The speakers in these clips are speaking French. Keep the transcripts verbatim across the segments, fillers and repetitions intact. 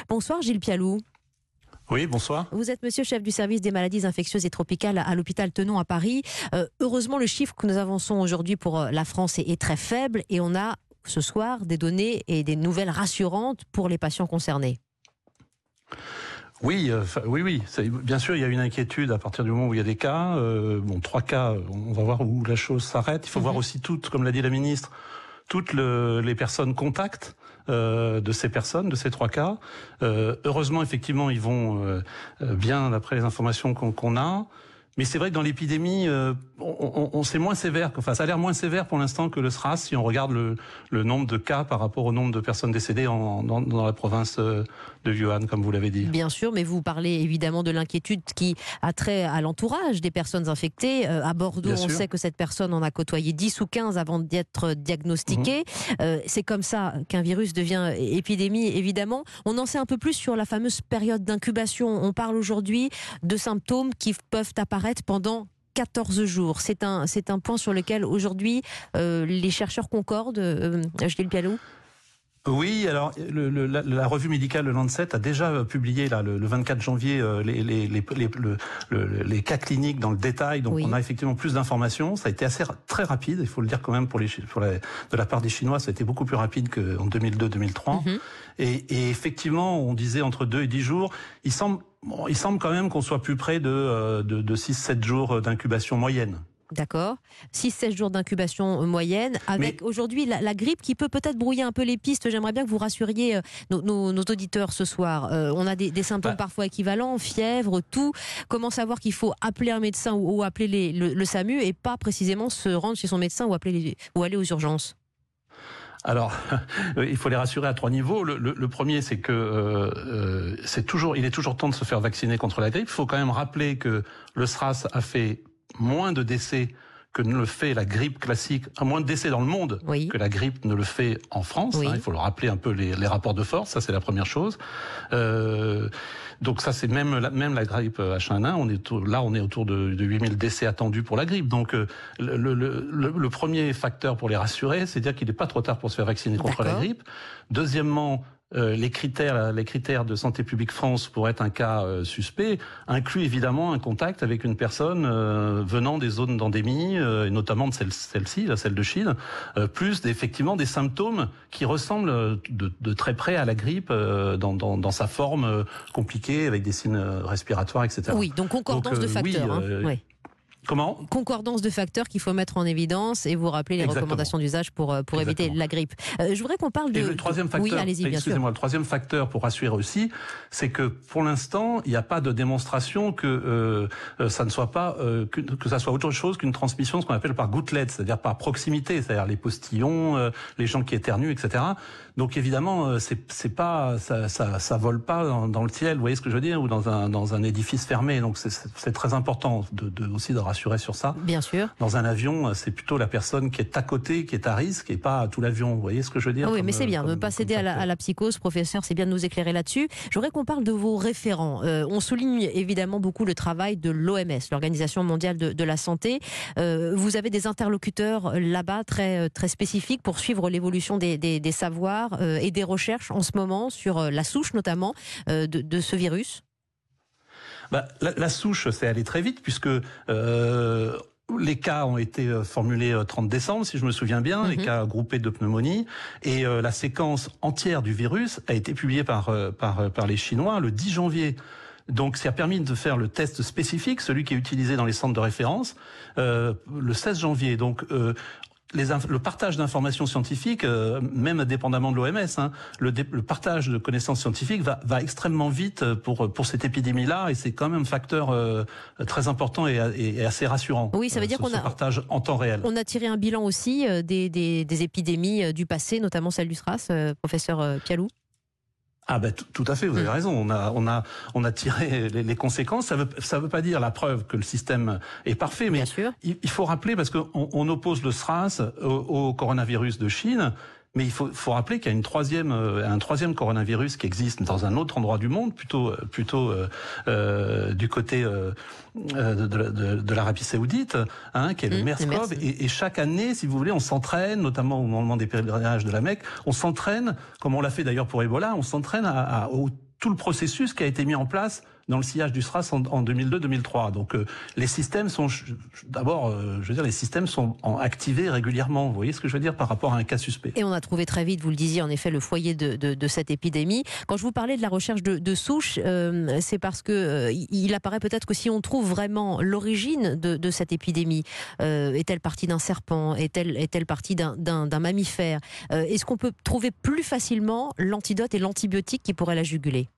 Bonsoir Gilles Pialou. Oui, bonsoir. Vous êtes monsieur chef du service des maladies infectieuses et tropicales à l'hôpital Tenon à Paris. Euh, heureusement, le chiffre que nous avançons aujourd'hui pour la France est, est très faible et on a ce soir des données et des nouvelles rassurantes pour les patients concernés. Oui, euh, oui, oui. Bien sûr, il y a une inquiétude à partir du moment où il y a des cas. Euh, bon, trois cas, on va voir où la chose s'arrête. Il faut mm-hmm. voir aussi toutes, comme l'a dit la ministre, toutes le, les personnes contacts euh, de ces personnes, de ces trois cas. Euh, heureusement, effectivement, ils vont euh, bien d'après les informations qu'on, qu'on a. Mais c'est vrai que dans l'épidémie, euh, on, on, on c'est moins sévère. Enfin, ça a l'air moins sévère pour l'instant que le SRAS si on regarde le, le nombre de cas par rapport au nombre de personnes décédées en, dans, dans la province de Wuhan, comme vous l'avez dit. Bien sûr, mais vous parlez évidemment de l'inquiétude qui a trait à l'entourage des personnes infectées. Euh, à Bordeaux, Bien on sûr. sait que cette personne en a côtoyé dix ou quinze avant d'être diagnostiquée. Mmh. Euh, c'est comme ça qu'un virus devient épidémie, évidemment. On en sait un peu plus sur la fameuse période d'incubation. On parle aujourd'hui de symptômes qui peuvent apparaître pendant quatorze jours. C'est un, c'est un point sur lequel aujourd'hui euh, les chercheurs concordent, euh, Gilles Pialou. Oui, alors le, le, la, la revue médicale le Lancet a déjà publié là, le, le vingt-quatre janvier euh, les, les, les, les, le, le, les cas cliniques dans le détail, donc oui. on a effectivement plus d'informations. Ça a été assez très rapide, il faut le dire quand même pour les pour la, de la part des Chinois, ça a été beaucoup plus rapide qu'en deux mille deux deux mille trois. Mm-hmm. Et, et effectivement, on disait entre deux et dix jours. Il semble, bon, il semble quand même qu'on soit plus près de, de, de six sept jours d'incubation moyenne. D'accord. six seize jours d'incubation moyenne, avec Mais... aujourd'hui la, la grippe qui peut peut-être brouiller un peu les pistes. J'aimerais bien que vous rassuriez euh, nos, nos, nos auditeurs ce soir. Euh, on a des, des symptômes bah... parfois équivalents, fièvre, tout. Comment savoir qu'il faut appeler un médecin ou, ou appeler les, le, le SAMU et pas précisément se rendre chez son médecin ou, appeler les, ou aller aux urgences? Alors, il faut les rassurer à trois niveaux. Le, le, le premier, c'est que euh, c'est toujours, il est toujours temps de se faire vacciner contre la grippe. Il faut quand même rappeler que le SRAS a fait moins de décès que ne le fait la grippe classique, moins de décès dans le monde oui. que la grippe ne le fait en France. Oui. Hein, il faut le rappeler un peu les, les rapports de force, ça c'est la première chose. Euh, donc ça c'est même la, même la grippe H un N un, on est là on est autour de, de huit mille décès attendus pour la grippe. Donc euh, le, le, le, le premier facteur pour les rassurer, c'est dire qu'il n'est pas trop tard pour se faire vacciner contre D'accord. la grippe. Deuxièmement, Euh, les critères, les critères de Santé publique France pour être un cas euh, suspect incluent évidemment un contact avec une personne euh, venant des zones d'endémie, euh, et notamment de celle, celle-ci, la celle de Chine, euh, plus effectivement des symptômes qui ressemblent de, de très près à la grippe euh, dans, dans, dans sa forme euh, compliquée avec des signes respiratoires, et cetera. Oui, donc concordance donc, euh, de facteurs. Oui, euh, hein. oui. Comment ? Concordance de facteurs qu'il faut mettre en évidence et vous rappeler les Exactement. recommandations d'usage pour, pour éviter la grippe. Euh, je voudrais qu'on parle de... Et le troisième facteur, oui, allez-y, bien excusez-moi, sûr. le troisième facteur pour rassurer aussi, c'est que pour l'instant, il n'y a pas de démonstration que euh, ça ne soit pas, euh, que, que ça soit autre chose qu'une transmission, ce qu'on appelle par gouttelette, c'est-à-dire par proximité, c'est-à-dire les postillons, euh, les gens qui éternuent, et cetera. Donc évidemment, c'est, c'est pas, ça, ça, ça vole pas dans, dans le ciel, vous voyez ce que je veux dire, ou dans un, dans un édifice fermé. Donc c'est, c'est très important de, de, aussi de rassurer sur ça. Bien sûr. Dans un avion, c'est plutôt la personne qui est à côté, qui est à risque, et pas tout l'avion. Vous voyez ce que je veux dire ? Oui, comme, mais c'est bien, comme, ne pas céder à la, à la psychose, professeur, c'est bien de nous éclairer là-dessus. J'aimerais qu'on parle de vos référents. Euh, on souligne évidemment beaucoup le travail de l'O M S, l'Organisation mondiale de, de la santé. Euh, vous avez des interlocuteurs là-bas très, très spécifiques pour suivre l'évolution des, des, des savoirs euh, et des recherches en ce moment sur la souche notamment euh, de, de ce virus. Bah, la, la souche, c'est allé très vite puisque euh, les cas ont été formulés le trente décembre, si je me souviens bien, mm-hmm. les cas groupés de pneumonie, et euh, la séquence entière du virus a été publiée par, euh, par, par les Chinois le dix janvier. Donc, ça a permis de faire le test spécifique, celui qui est utilisé dans les centres de référence, euh, le seize janvier. Donc, euh, Les inf- le partage d'informations scientifiques, euh, même indépendamment de l'O M S, hein, le, dé- le partage de connaissances scientifiques va, va extrêmement vite pour pour cette épidémie-là, et c'est quand même un facteur euh, très important et, et, et assez rassurant. Oui, ça veut dire euh, ce, qu'on a ce partage en temps réel. On a tiré un bilan aussi euh, des, des, des épidémies euh, du passé, notamment celle du SRAS, euh, professeur euh, Pialou. Ah ben tout à fait, vous avez raison. On a on a on a tiré les, les conséquences. Ça veut ça veut pas dire la preuve que le système est parfait, mais il, il faut rappeler parce qu'on on oppose le SRAS au, au coronavirus de Chine. Mais il faut, faut rappeler qu'il y a une troisième, euh, un troisième coronavirus qui existe dans un autre endroit du monde, plutôt, plutôt euh, euh, du côté euh, de, de, de l'Arabie Saoudite, hein, qui est le mmh, MERS-CoV. Et, et chaque année, si vous voulez, on s'entraîne, notamment au moment des pèlerinages de la Mecque, on s'entraîne, comme on l'a fait d'ailleurs pour Ebola, on s'entraîne à, à, au tout le processus qui a été mis en place dans le sillage du SRAS en, en deux mille deux deux mille trois. Donc euh, les systèmes sont, d'abord, euh, je veux dire, les systèmes sont en, activés régulièrement. Vous voyez ce que je veux dire par rapport à un cas suspect. Et on a trouvé très vite, vous le disiez, en effet, le foyer de, de, de cette épidémie. Quand je vous parlais de la recherche de, de souches, euh, c'est parce que euh, il apparaît peut-être que si on trouve vraiment l'origine de, de cette épidémie, euh, est-elle partie d'un serpent, est-elle est-elle partie d'un, d'un, d'un mammifère, euh, est-ce qu'on peut trouver plus facilement l'antidote et l'antibiotique qui pourrait la juguler?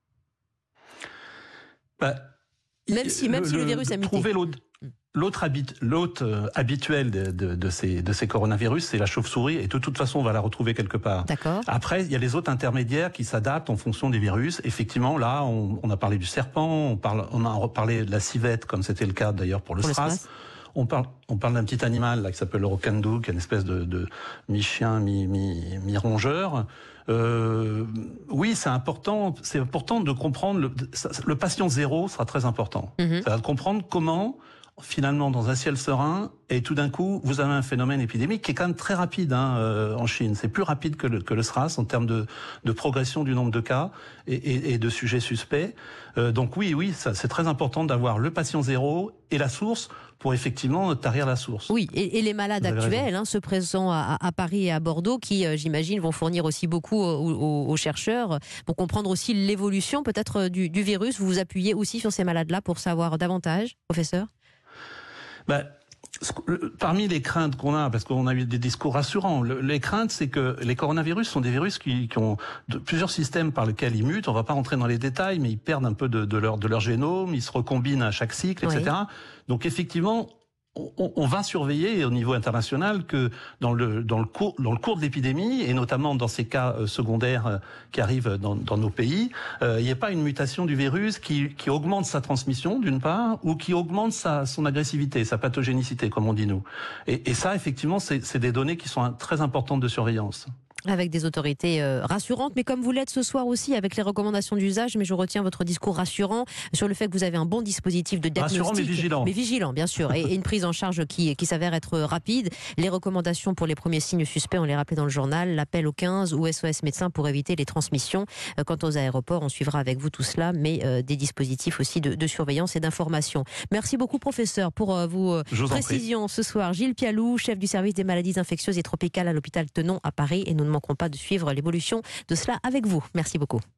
Bah, même si, même le, si le virus a muté. Trouver l'autre, l'autre, habit, l'autre euh, habituel de, de, de, ces, de ces coronavirus, c'est la chauve-souris, et de toute façon, on va la retrouver quelque part. D'accord. Après, il y a les autres intermédiaires qui s'adaptent en fonction des virus. Effectivement, là, on, on a parlé du serpent, on, parle, on a parlé de la civette, comme c'était le cas d'ailleurs pour le pour SRAS. Le on parle, on parle d'un petit animal là, qui s'appelle le rocandou, qui est une espèce de, de mi-chien, mi, mi, mi-rongeur. Euh, oui, c'est important, c'est important de comprendre. Le, le patient zéro sera très important. Mm-hmm. Ça va comprendre comment, finalement, dans un ciel serein, et tout d'un coup, vous avez un phénomène épidémique qui est quand même très rapide hein, euh, en Chine. C'est plus rapide que le, que le SRAS en termes de, de progression du nombre de cas et, et, et de sujets suspects. Euh, donc oui, oui, ça, c'est très important d'avoir le patient zéro et la source pour effectivement tarir la source. Oui, et, et les malades actuels, hein, ceux présents à, à Paris et à Bordeaux, qui, euh, j'imagine, vont fournir aussi beaucoup aux, aux, aux chercheurs pour comprendre aussi l'évolution peut-être du, du virus. Vous vous appuyez aussi sur ces malades-là pour savoir davantage, professeur? Ben, parmi les craintes qu'on a, parce qu'on a eu des discours rassurants, le, les craintes, c'est que les coronavirus sont des virus qui, qui ont de, plusieurs systèmes par lesquels ils mutent. On ne va pas rentrer dans les détails, mais ils perdent un peu de, de, leur, de leur génome, ils se recombinent à chaque cycle, et cetera. Oui. Donc effectivement, on, on va surveiller au niveau international que dans le, dans le, cours, dans le cours de l'épidémie, et notamment dans ces cas euh, secondaires euh, qui arrivent dans, dans nos pays, euh, il n'y ait pas une mutation du virus qui, qui augmente sa transmission, d'une part, ou qui augmente sa, son agressivité, sa pathogénicité, comme on dit nous. Et, et ça, effectivement, c'est, c'est des données qui sont très importantes de surveillance. Avec des autorités euh, rassurantes, mais comme vous l'êtes ce soir aussi avec les recommandations d'usage, mais je retiens votre discours rassurant sur le fait que vous avez un bon dispositif de diagnostic. Rassurant mais vigilant. Mais vigilant, bien sûr, et, et une prise en charge qui, qui s'avère être rapide. Les recommandations pour les premiers signes suspects, on les rappelait dans le journal, l'appel au quinze ou S O S médecin pour éviter les transmissions. Euh, quant aux aéroports, on suivra avec vous tout cela, mais euh, des dispositifs aussi de, de surveillance et d'information. Merci beaucoup, professeur, pour euh, vos précisions ce soir. Gilles Pialou, chef du service des maladies infectieuses et tropicales à l'hôpital Tenon à Paris, et nous ne manquerons pas de suivre l'évolution de cela avec vous. Merci beaucoup.